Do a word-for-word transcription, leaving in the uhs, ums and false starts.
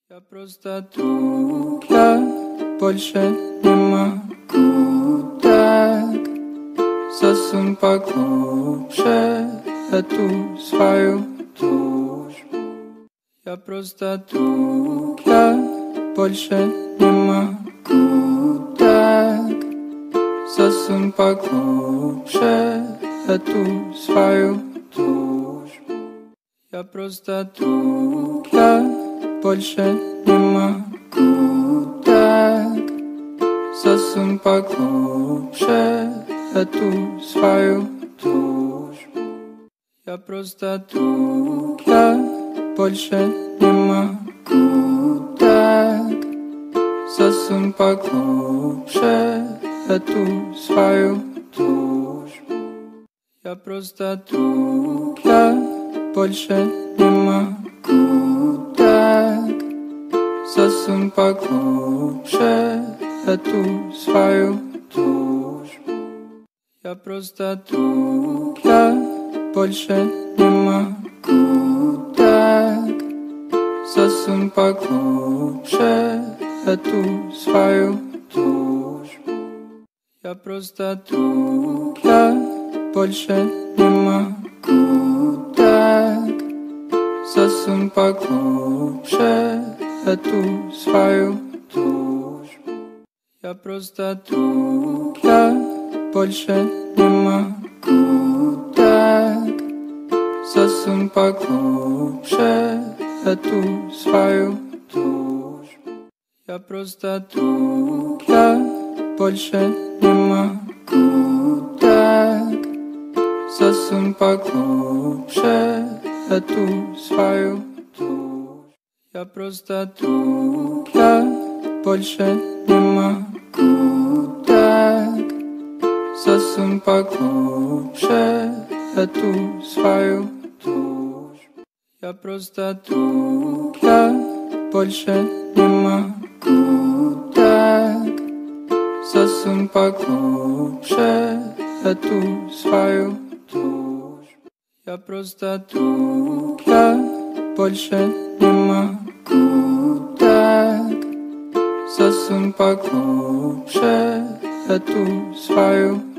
Я просто друг, я больше не могу так. Засунь поглубже эту свою дружбу. Я просто друг, я больше не могу так. Засунь поглубже эту свою дружбу. Я просто друг, я больше не могу так. Засунь поглубже эту свою дружбу. Я просто друг, я больше не могу так. Засунь поглубже эту свою дружбу. Я просто друг, я больше не могу так. Засунь поглубже эту свою дружбу. Я просто друг, я больше не могу так. Засунь поглубже эту свою дружбу. Я просто друг, я больше не могу так. Засунь поглубже эту свою дружбу. Я просто друг, я больше не могу так. Засунь поглубже эту свою дружбу. Я просто друг, я больше не могу так. Засунь поглубже эту свою дружбу. Я просто друг, я больше не могу так. Засунь поглубже эту свою дружбу. Я просто друг, я больше не могу так. Засунь поглубже эту свою дружбу. Я просто друг, я больше не могу так. Засунь поглубже эту свою